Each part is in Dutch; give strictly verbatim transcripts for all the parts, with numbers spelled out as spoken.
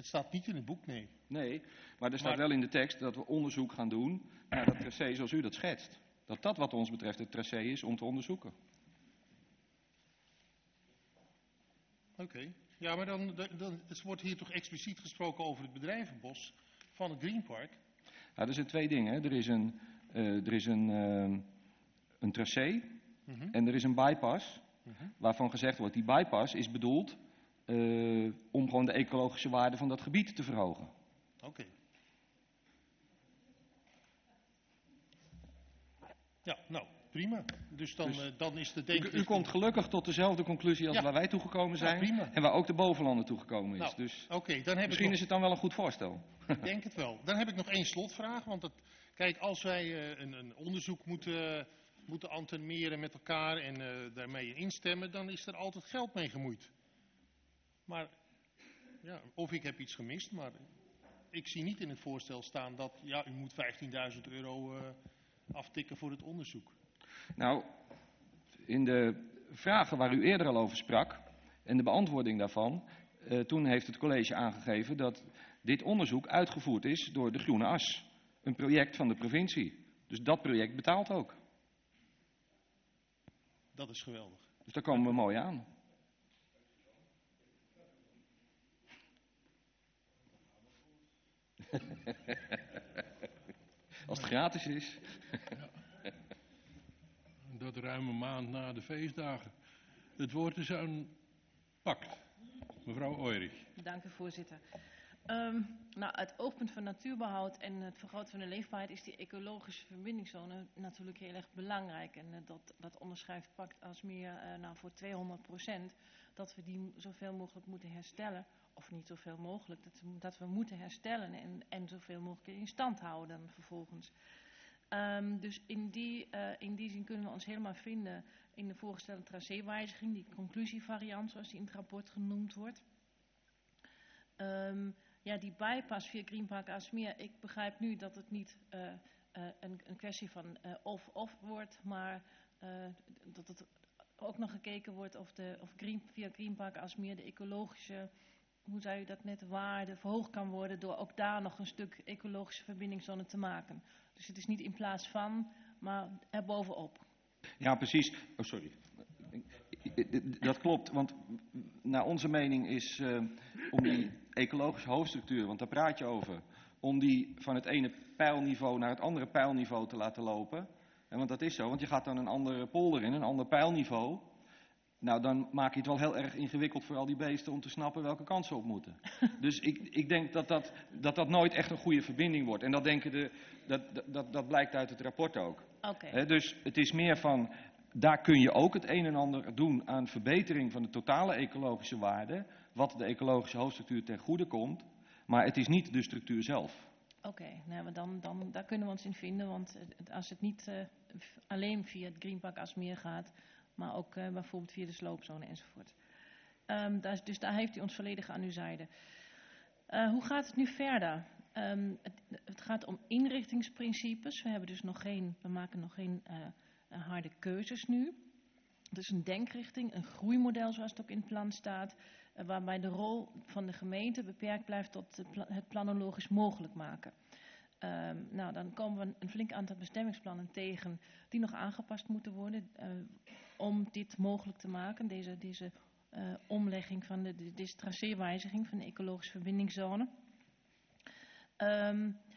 Het staat niet in het boek, nee. Nee, maar er staat Maar- wel in de tekst dat we onderzoek gaan doen naar dat tracé zoals u dat schetst. Dat dat wat ons betreft het tracé is om te onderzoeken. Oké. Okay. Ja, maar dan, dan, dan het wordt hier toch expliciet gesproken over het bedrijvenbos van het Greenpark. Nou, er zijn twee dingen. Hè. Er is een, uh, er is een, uh, een tracé mm-hmm. en er is een bypass. Mm-hmm. Waarvan gezegd wordt, die bypass is bedoeld uh, om gewoon de ecologische waarde van dat gebied te verhogen. Oké. Okay. Ja, nou, prima. Dus dan, dus, uh, dan is de denk u, u komt gelukkig tot dezelfde conclusie als ja. waar wij toegekomen zijn. Ja, prima. En waar ook de bovenlanden toegekomen is. Nou, dus okay, dan heb misschien ik nog... is het dan wel een goed voorstel. Ik denk het wel. Dan heb ik nog één slotvraag. Want dat, kijk, als wij uh, een, een onderzoek moeten, moeten antenmeren met elkaar en uh, daarmee instemmen, dan is er altijd geld mee gemoeid. Maar, ja, of ik heb iets gemist, maar ik zie niet in het voorstel staan dat, ja, u moet vijftienduizend euro uh, aftikken voor het onderzoek. Nou, in de vragen waar u eerder al over sprak en de beantwoording daarvan, uh, toen heeft het college aangegeven dat dit onderzoek uitgevoerd is door de Groene As. Een project van de provincie. Dus dat project betaalt ook. Dat is geweldig. Dus daar komen we mooi aan. Als het gratis is. Ja. Dat ruim een maand na de feestdagen. Het woord is aan Pact. Mevrouw Oijrich. Dank u, voorzitter. Um, nou, het oogpunt van natuurbehoud en het vergroten van de leefbaarheid is die ecologische verbindingszone natuurlijk heel erg belangrijk. En uh, dat, dat onderschrijft Pact als meer uh, nou, voor tweehonderd procent dat we die zoveel mogelijk moeten herstellen. Of niet zoveel mogelijk, dat we, dat we moeten herstellen en, en zoveel mogelijk in stand houden dan vervolgens. Um, dus in die, uh, in die zin kunnen we ons helemaal vinden in de voorgestelde tracéwijziging, die conclusievariant zoals die in het rapport genoemd wordt. Um, ja, die bypass via Greenpark Aalsmeer, ik begrijp nu dat het niet uh, uh, een, een kwestie van of-of uh, wordt, maar uh, dat het ook nog gekeken wordt of, de, of Green, via Greenpark Aalsmeer de ecologische, hoe zei u dat net, waarde verhoogd kan worden door ook daar nog een stuk ecologische verbindingszone te maken. Dus het is niet in plaats van, maar erbovenop. Ja, precies. Oh, sorry. Dat klopt, want naar onze mening is uh, om die ecologische hoofdstructuur, want daar praat je over, om die van het ene pijlniveau naar het andere pijlniveau te laten lopen. En want dat is zo, want je gaat dan een andere polder in, een ander pijlniveau. Nou, dan maak je het wel heel erg ingewikkeld voor al die beesten om te snappen welke kant ze op moeten. Dus ik, ik denk dat dat, dat dat nooit echt een goede verbinding wordt. En dat, denken de, dat, dat, dat blijkt uit het rapport ook. Okay. He, dus het is meer van, daar kun je ook het een en ander doen aan verbetering van de totale ecologische waarde, wat de ecologische hoofdstructuur ten goede komt, maar het is niet de structuur zelf. Oké, okay, nou, dan, dan, daar kunnen we ons in vinden, want als het niet uh, alleen via het Greenpark Aalsmeer gaat, maar ook uh, bijvoorbeeld via de sloopzone enzovoort. Um, daar, dus daar heeft u ons volledig aan uw zijde. Uh, hoe gaat het nu verder? Um, het, het gaat om inrichtingsprincipes. We hebben dus nog geen, we maken nog geen uh, harde keuzes nu. Dus een denkrichting, een groeimodel zoals het ook in het plan staat, uh, waarbij de rol van de gemeente beperkt blijft tot het, pla het planologisch mogelijk maken. Um, nou, dan komen we een flink aantal bestemmingsplannen tegen die nog aangepast moeten worden uh, om dit mogelijk te maken, deze, deze uh, omlegging van de, de, deze tracéwijziging van de ecologische verbindingszone. Um,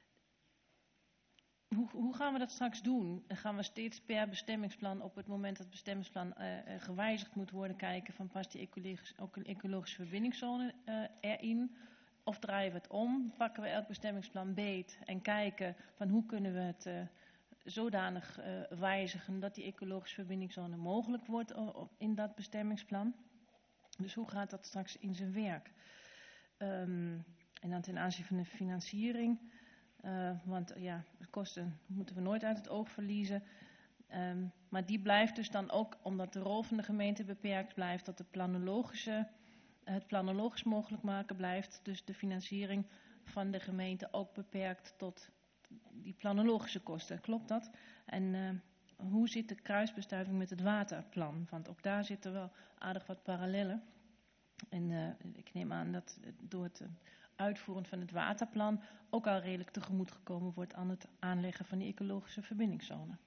hoe, hoe gaan we dat straks doen? Dan gaan we steeds per bestemmingsplan op het moment dat het bestemmingsplan uh, uh, gewijzigd moet worden kijken van past die ecologische, ecologische verbindingszone uh, erin? Of draaien we het om, pakken we elk bestemmingsplan beet en kijken van hoe kunnen we het uh, zodanig uh, wijzigen dat die ecologische verbindingszone mogelijk wordt in dat bestemmingsplan. Dus hoe gaat dat straks in zijn werk? Um, en dan ten aanzien van de financiering, uh, want uh, ja, de kosten moeten we nooit uit het oog verliezen. Um, maar die blijft dus dan ook, omdat de rol van de gemeente beperkt blijft, dat de planologische... het planologisch mogelijk maken blijft, dus de financiering van de gemeente ook beperkt tot die planologische kosten. Klopt dat? En uh, hoe zit de kruisbestuiving met het waterplan? Want ook daar zitten wel aardig wat parallellen. En uh, ik neem aan dat door het uh, uitvoeren van het waterplan ook al redelijk tegemoet gekomen wordt aan het aanleggen van die ecologische verbindingszone.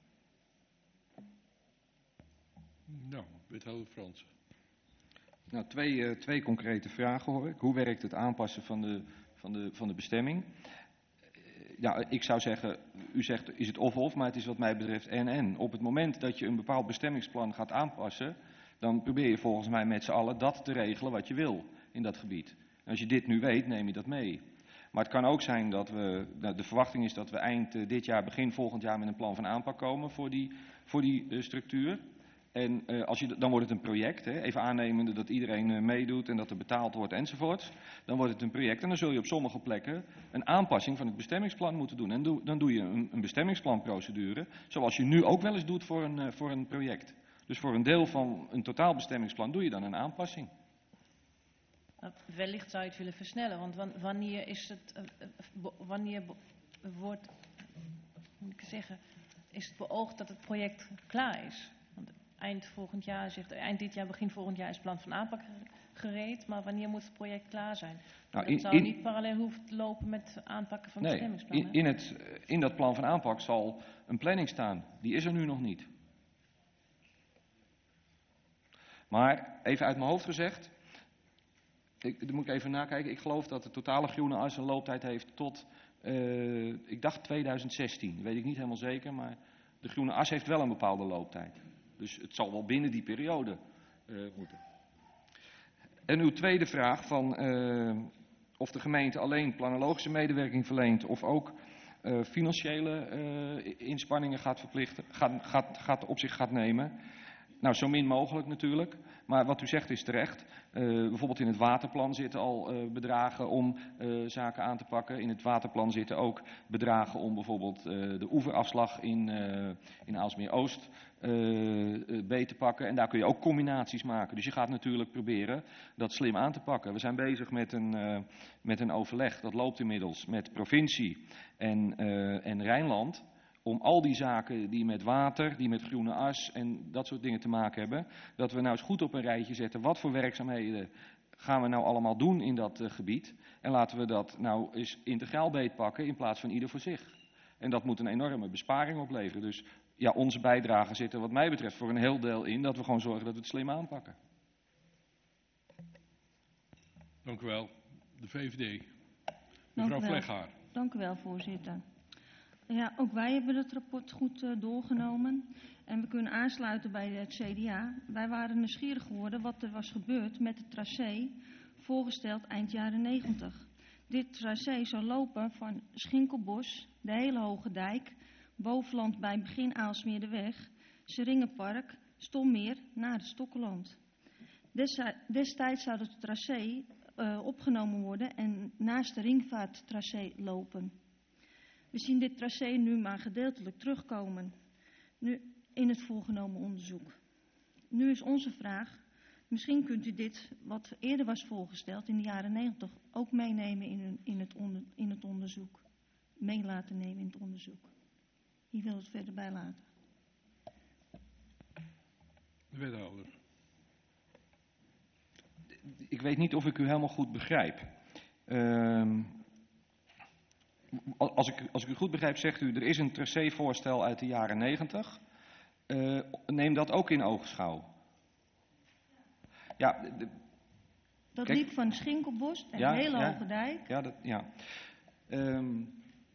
Nou, wethouder Frans. Nou, twee, uh, twee concrete vragen hoor ik. Hoe werkt het aanpassen van de, van de, van de bestemming? Ja, ik zou zeggen, u zegt is het of-of, maar het is wat mij betreft en-en. Op het moment dat je een bepaald bestemmingsplan gaat aanpassen, dan probeer je volgens mij met z'n allen dat te regelen wat je wil in dat gebied. En als je dit nu weet, neem je dat mee. Maar het kan ook zijn dat we, nou, de verwachting is dat we eind uh, dit jaar, begin volgend jaar met een plan van aanpak komen voor die, voor die uh, structuur. En uh, als je, dan wordt het een project, hè, even aannemende dat iedereen uh, meedoet en dat er betaald wordt enzovoorts. Dan wordt het een project en dan zul je op sommige plekken een aanpassing van het bestemmingsplan moeten doen. En do, dan doe je een, een bestemmingsplanprocedure, zoals je nu ook wel eens doet voor een, uh, voor een project. Dus voor een deel van een totaalbestemmingsplan doe je dan een aanpassing. Nou, wellicht zou je het willen versnellen, want wan, wanneer is het, uh, wanneer wordt, moet ik zeggen, is het beoogd dat het project klaar is? Want eind volgend jaar zegt, eind dit jaar, begin volgend jaar is het plan van aanpak gereed, maar wanneer moet het project klaar zijn? Nou, dat in, zou in, niet parallel hoeven te lopen met het aanpakken van nee, bestemmingsplan. In, in, het, in dat plan van aanpak zal een planning staan. Die is er nu nog niet. Maar even uit mijn hoofd gezegd, ik, daar moet ik even nakijken. Ik geloof dat de totale groene as een looptijd heeft tot, uh, ik dacht tweeduizend zestien. Dat weet ik niet helemaal zeker, maar de groene as heeft wel een bepaalde looptijd. Dus het zal wel binnen die periode uh, moeten. En uw tweede vraag van uh, of de gemeente alleen planologische medewerking verleent of ook uh, financiële uh, inspanningen gaat verplichten, gaat, gaat, gaat op zich gaat nemen. Nou, zo min mogelijk natuurlijk, maar wat u zegt is terecht. Uh, bijvoorbeeld in het waterplan zitten al uh, bedragen om uh, zaken aan te pakken. In het waterplan zitten ook bedragen om bijvoorbeeld uh, de oeverafslag in, uh, in Aalsmeer-Oost uh, uh, beter te pakken. En daar kun je ook combinaties maken. Dus je gaat natuurlijk proberen dat slim aan te pakken. We zijn bezig met een, uh, met een overleg, dat loopt inmiddels, met provincie en, uh, en Rijnland. Om al die zaken die met water, die met groene as en dat soort dingen te maken hebben, dat we nou eens goed op een rijtje zetten. Wat voor werkzaamheden gaan we nou allemaal doen in dat uh, gebied? En laten we dat nou eens integraal beetpakken in plaats van ieder voor zich. En dat moet een enorme besparing opleveren. Dus ja, onze bijdrage zit er wat mij betreft voor een heel deel in dat we gewoon zorgen dat we het slim aanpakken. Dank u wel. De V V D. Dank Mevrouw u wel. Vleghaar. Dank u wel, voorzitter. Ja, ook wij hebben het rapport goed uh, doorgenomen en we kunnen aansluiten bij het C D A. Wij waren nieuwsgierig geworden wat er was gebeurd met het tracé, voorgesteld eind jaren negentig. Dit tracé zou lopen van Schinkelbos, de hele Hoge Dijk, Bovenland bij begin Aalsmeerderweg, Seringenpark, Stommeer naar het Stokkeland. Destijds zou het tracé uh, opgenomen worden en naast de ringvaarttracé lopen. We zien dit tracé nu maar gedeeltelijk terugkomen nu in het voorgenomen onderzoek. Nu is onze vraag, misschien kunt u dit wat eerder was voorgesteld in de jaren negentig ook meenemen in, een, in, het onder, in het onderzoek. Mee laten nemen in het onderzoek. Hier wil het verder bij laten. De wethouder. Ik weet niet of ik u helemaal goed begrijp. Uh, als, ik, als ik u goed begrijp, zegt u, er is een tracévoorstel uit de jaren negentig. Uh, neem dat ook in oogschouw. Ja, de, de, dat kijk, liep van Schinkelbos en ja, de hele ja, Hoge Dijk. Ja, dat, ja. Um,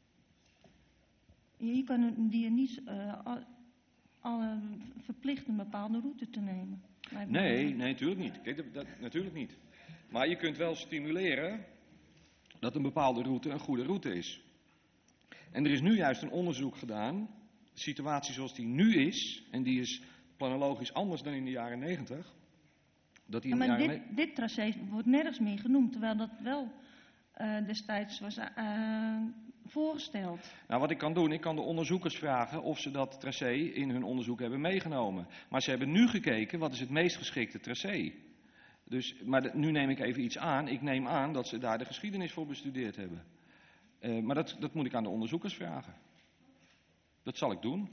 Je kan een dier niet uh, al, al, verplicht een bepaalde route te nemen. Nee, nee, natuurlijk niet. Kijk, dat, dat, natuurlijk niet. Maar je kunt wel stimuleren dat een bepaalde route een goede route is. En er is nu juist een onderzoek gedaan, de situatie zoals die nu is, en die is planologisch anders dan in de jaren negentig. Dat die in ja, maar de dit, jaren dit tracé wordt nergens meer genoemd, terwijl dat wel uh, destijds was uh, voorgesteld. Nou, wat ik kan doen, ik kan de onderzoekers vragen of ze dat tracé in hun onderzoek hebben meegenomen. Maar ze hebben nu gekeken, wat is het meest geschikte tracé? Dus, maar de, nu neem ik even iets aan. Ik neem aan dat ze daar de geschiedenis voor bestudeerd hebben. Uh, maar dat, dat moet ik aan de onderzoekers vragen. Dat zal ik doen.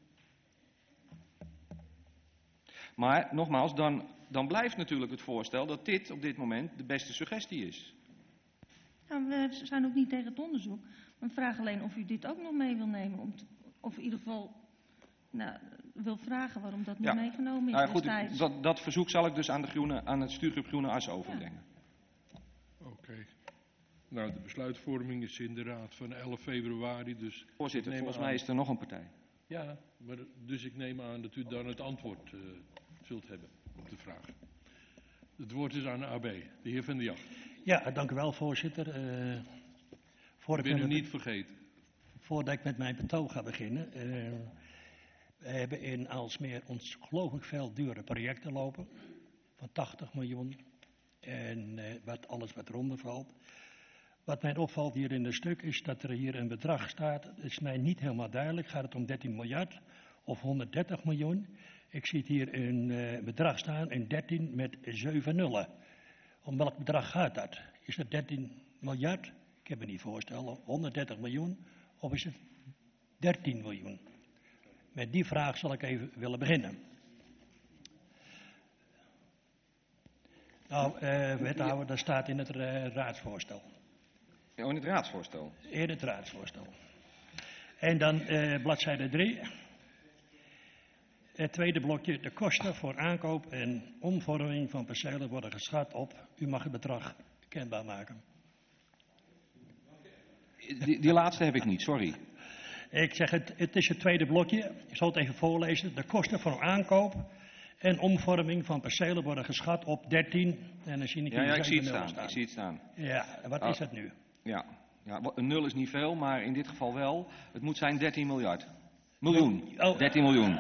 Maar nogmaals, dan, dan blijft natuurlijk het voorstel dat dit op dit moment de beste suggestie is. Nou, we zijn ook niet tegen het onderzoek. We vragen alleen of u dit ook nog mee wil nemen. Om te, of in ieder geval nou, wil vragen waarom dat niet Ja. meegenomen is Nou ja, goed, destijds. ik- dat, dat verzoek zal ik dus aan, de groene, aan het stuurgroep Groene As overbrengen. Oké. Nou, de besluitvorming is in de raad van elf februari, dus... Voorzitter, ik neem volgens aan- mij is er nog een partij. Ja, maar, dus ik neem aan dat u dan het antwoord uh, zult hebben op de vraag. Het woord is aan de A B, de heer Van der Jacht. Ja, dank u wel, voorzitter. Uh, voor Ik ik ben u met- niet vergeten. Voordat ik met mijn betoog ga beginnen. Uh, we hebben in Aalsmeer ongelooflijk veel dure projecten lopen. Van tachtig miljoen. En uh, wat, alles wat eronder valt. Wat mij opvalt hier in het stuk is dat er hier een bedrag staat. Het is mij niet helemaal duidelijk. Gaat het om dertien miljard of honderddertig miljoen? Ik zie hier een uh, bedrag staan, een dertien met zeven nullen. Om welk bedrag gaat dat? Is het dertien miljard? Ik heb me niet voorstellen. honderddertig miljoen? Of is het dertien miljoen? Met die vraag zal ik even willen beginnen. Nou, uh, wethouder, dat staat in het uh, raadsvoorstel. Oh, in het raadsvoorstel. In het raadsvoorstel. En dan uh, bladzijde drie. Het tweede blokje. De kosten voor aankoop en omvorming van percelen worden geschat op. U mag het bedrag kenbaar maken. Die, die laatste heb ik niet, sorry. Ik zeg het, het is het tweede blokje. Ik zal het even voorlezen. De kosten voor aankoop en omvorming van percelen worden geschat op dertien. En dan zie ik Ja, hier ja, ik zie het zeven nullen staan. Ik zie het staan. Ja, wat Oh. is het nu? Ja. ja, een nul is niet veel, maar in dit geval wel. Het moet zijn dertien miljard. Miljoen. Oh. dertien miljoen.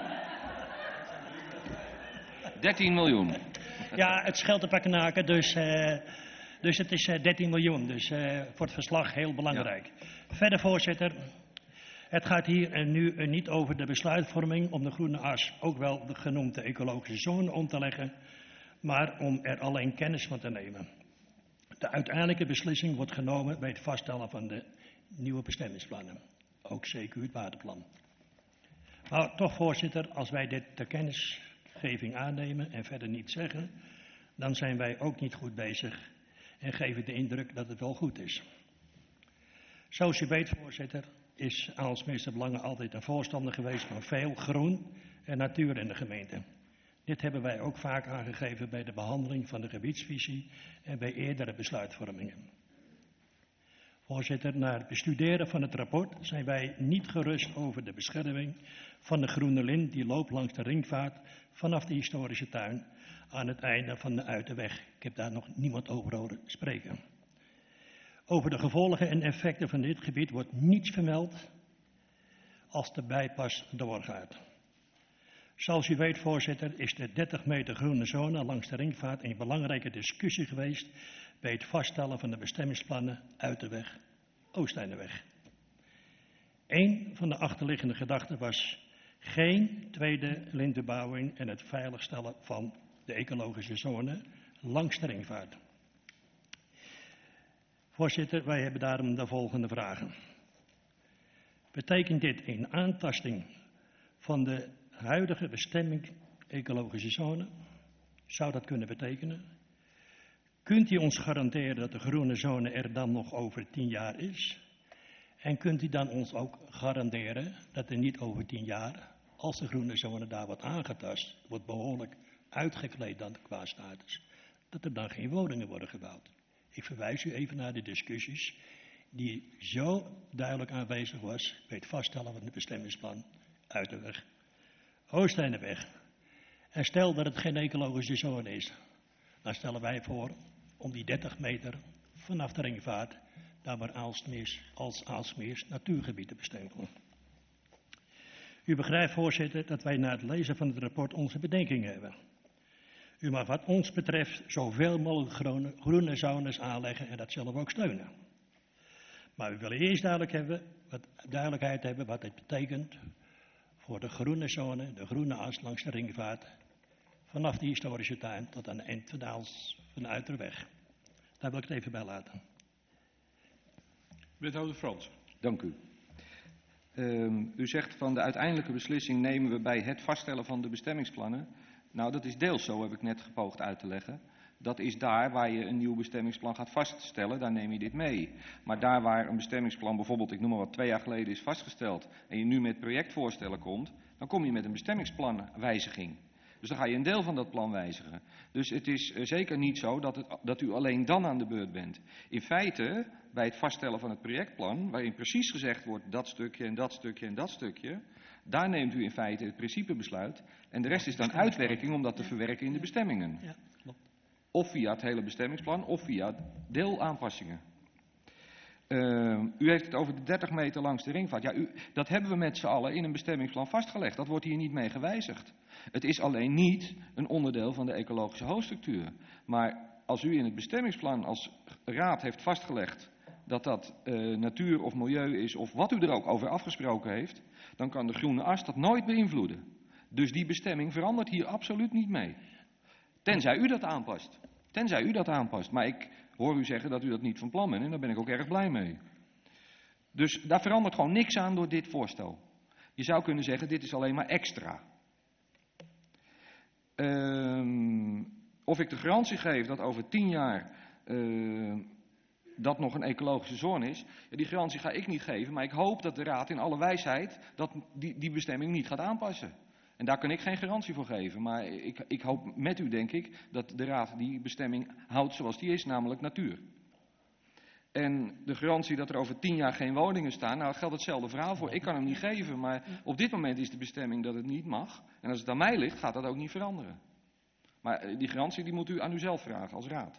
dertien miljoen. Ja, het scheelt een paar knaken, dus, uh, dus het is uh, dertien miljoen. Dus uh, voor het verslag heel belangrijk. Ja. Verder, voorzitter. Het gaat hier en nu uh, niet over de besluitvorming om de groene as, ook wel de genoemde ecologische zone, om te leggen, maar om er alleen kennis van te nemen. De uiteindelijke beslissing wordt genomen bij het vaststellen van de nieuwe bestemmingsplannen. Ook zeker het waterplan. Maar toch, voorzitter, als wij dit ter kennisgeving aannemen en verder niet zeggen, dan zijn wij ook niet goed bezig en geven de indruk dat het wel goed is. Zoals u weet, voorzitter, is Aalsmeer Belangen altijd een voorstander geweest van veel groen en natuur in de gemeente. Dit hebben wij ook vaak aangegeven bij de behandeling van de gebiedsvisie en bij eerdere besluitvormingen. Voorzitter, na het bestuderen van het rapport zijn wij niet gerust over de bescherming van de groene lint die loopt langs de ringvaart vanaf de historische tuin aan het einde van de Uiterweg. Ik heb daar nog niemand over horen spreken. Over de gevolgen en effecten van dit gebied wordt niets vermeld als de bijpas doorgaat. Zoals u weet, voorzitter, is de dertig meter groene zone langs de ringvaart een belangrijke discussie geweest bij het vaststellen van de bestemmingsplannen Uiterweg, Oosteinderweg. Eén van de achterliggende gedachten was geen tweede lintbebouwing en het veiligstellen van de ecologische zone langs de ringvaart. Voorzitter, wij hebben daarom de volgende vragen. Betekent dit een aantasting van de huidige bestemming ecologische zone? Zou dat kunnen betekenen? Kunt u ons garanderen dat de groene zone er dan nog over tien jaar is? En kunt u dan ons ook garanderen dat er niet over tien jaar, als de groene zone daar wordt aangetast, wordt behoorlijk uitgekleed dan qua status, dat er dan geen woningen worden gebouwd? Ik verwijs u even naar de discussies die zo duidelijk aanwezig was bij het vaststellen van het bestemmingsplan Uiterweg, Oosteinderweg. En stel dat het geen ecologische zone is, dan stellen wij voor om die dertig meter vanaf de ringvaart daar maar Aalsmeers, als Aalsmeers natuurgebied te bestempelen. U begrijpt, voorzitter, dat wij na het lezen van het rapport onze bedenkingen hebben. U mag wat ons betreft zoveel mogelijk groene, groene zones aanleggen en dat zullen we ook steunen. Maar we willen eerst duidelijk hebben, wat, duidelijkheid hebben wat dit betekent voor de groene zone, de groene as langs de ringvaart, vanaf de historische tuin tot aan de eind van de Uiterweg. Daar wil ik het even bij laten. Wethouder Frans. Dank u. Um, u zegt van de uiteindelijke beslissing nemen we bij het vaststellen van de bestemmingsplannen. Nou, dat is deels zo, heb ik net gepoogd uit te leggen. Dat is daar waar je een nieuw bestemmingsplan gaat vaststellen, daar neem je dit mee. Maar daar waar een bestemmingsplan bijvoorbeeld, ik noem maar wat, twee jaar geleden is vastgesteld en je nu met projectvoorstellen komt, dan kom je met een bestemmingsplanwijziging. Dus dan ga je een deel van dat plan wijzigen. Dus het is zeker niet zo dat, het, dat u alleen dan aan de beurt bent. In feite, bij het vaststellen van het projectplan, waarin precies gezegd wordt dat stukje en dat stukje en dat stukje, daar neemt u in feite het principebesluit en de rest is dan uitwerking om dat te verwerken in de bestemmingen. Ja, klopt. Of via het hele bestemmingsplan of via deelaanpassingen. Uh, u heeft het over de dertig meter langs de ringvaart. Ja, u, dat hebben we met z'n allen in een bestemmingsplan vastgelegd. Dat wordt hier niet mee gewijzigd. Het is alleen niet een onderdeel van de ecologische hoofdstructuur. Maar als u in het bestemmingsplan als raad heeft vastgelegd dat dat uh, natuur of milieu is of wat u er ook over afgesproken heeft, dan kan de groene as dat nooit beïnvloeden. Dus die bestemming verandert hier absoluut niet mee. Tenzij u dat aanpast. Tenzij u dat aanpast. Maar ik hoor u zeggen dat u dat niet van plan bent en daar ben ik ook erg blij mee. Dus daar verandert gewoon niks aan door dit voorstel. Je zou kunnen zeggen, dit is alleen maar extra. Uh, of ik de garantie geef dat over tien jaar uh, dat nog een ecologische zone is, ja, die garantie ga ik niet geven, maar ik hoop dat de Raad in alle wijsheid dat die, die bestemming niet gaat aanpassen. En daar kan ik geen garantie voor geven, maar ik, ik hoop met u, denk ik, dat de Raad die bestemming houdt zoals die is, namelijk natuur. En de garantie dat er over tien jaar geen woningen staan, nou geldt hetzelfde verhaal voor. Ik kan hem niet geven, maar op dit moment is de bestemming dat het niet mag. En als het aan mij ligt, gaat dat ook niet veranderen. Maar die garantie die moet u aan uzelf vragen als Raad.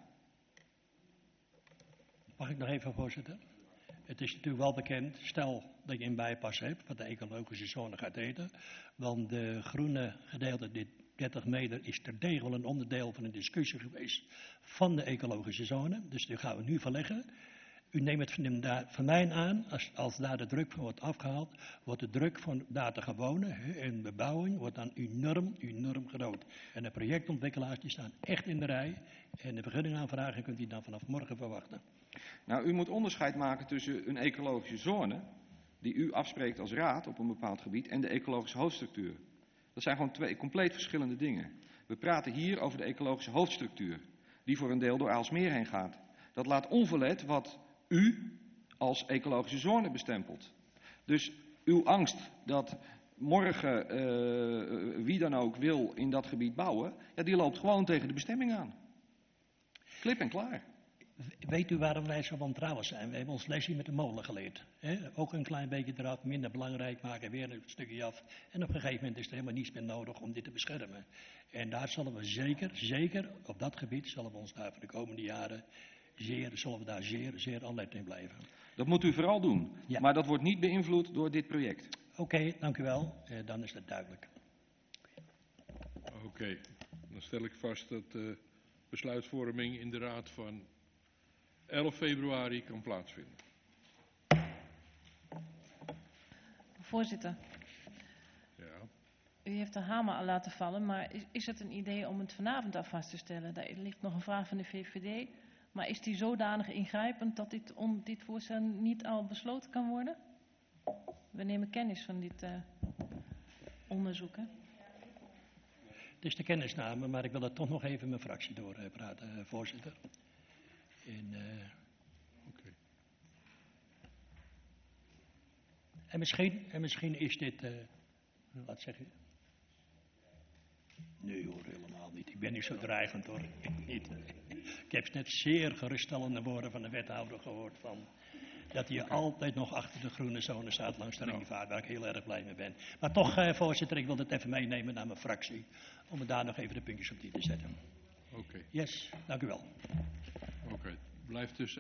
Mag ik nog even, voorzitter? Het is natuurlijk wel bekend, stel dat je een bijpas hebt, wat de ecologische zone gaat eten. Want de groene gedeelte, dit dertig meter, is terdege wel een onderdeel van een discussie geweest van de ecologische zone. Dus die gaan we nu verleggen. U neemt het van, daar, van mij aan, als, als daar de druk van wordt afgehaald, wordt de druk van daar te gewonen hè, en bebouwing wordt dan enorm, enorm groot. En de projectontwikkelaars die staan echt in de rij en de vergunningaanvragen kunt u dan vanaf morgen verwachten. Nou, u moet onderscheid maken tussen een ecologische zone, die u afspreekt als raad op een bepaald gebied, en de ecologische hoofdstructuur. Dat zijn gewoon twee compleet verschillende dingen. We praten hier over de ecologische hoofdstructuur, die voor een deel door Aalsmeer heen gaat. Dat laat onverlet wat u als ecologische zone bestempelt. Dus uw angst dat morgen uh, wie dan ook wil in dat gebied bouwen, ja, die loopt gewoon tegen de bestemming aan. Klip en klaar. Weet u waarom wij zo wantrouwig zijn? We hebben ons lesje met de molen geleerd. Hè? Ook een klein beetje eraf, minder belangrijk maken, weer een stukje af. En op een gegeven moment is er helemaal niets meer nodig om dit te beschermen. En daar zullen we zeker, zeker op dat gebied, zullen we ons daar voor de komende jaren zeer, zullen we daar zeer, zeer alert in blijven. Dat moet u vooral doen. Ja. Maar dat wordt niet beïnvloed door dit project. Oké, okay, dank u wel. Eh, dan is dat duidelijk. Oké, okay. Dan stel ik vast dat de besluitvorming in de raad van elf februari kan plaatsvinden. Voorzitter. Ja. U heeft de hamer al laten vallen, maar is, is het een idee om het vanavond al vast te stellen? Daar ligt nog een vraag van de V V D. Maar is die zodanig ingrijpend dat dit, om dit voorstel niet al besloten kan worden? We nemen kennis van dit uh, onderzoek. Hè? Het is de kennisname, maar ik wil er toch nog even mijn fractie doorpraten, uh, voorzitter. En, uh, okay. en, misschien, en misschien is dit, uh, wat zeg je? Nee hoor, helemaal niet. Ik ben niet zo dreigend hoor. Ik, niet. Ik heb net zeer geruststellende woorden van de wethouder gehoord van dat hij altijd nog achter de groene zone staat langs de ringvaart, waar ik heel erg blij mee ben. Maar toch, uh, voorzitter, ik wil dit even meenemen naar mijn fractie, om er daar nog even de puntjes op die te zetten. Oké. Okay. Yes, dank u wel. Oké, okay. Blijft dus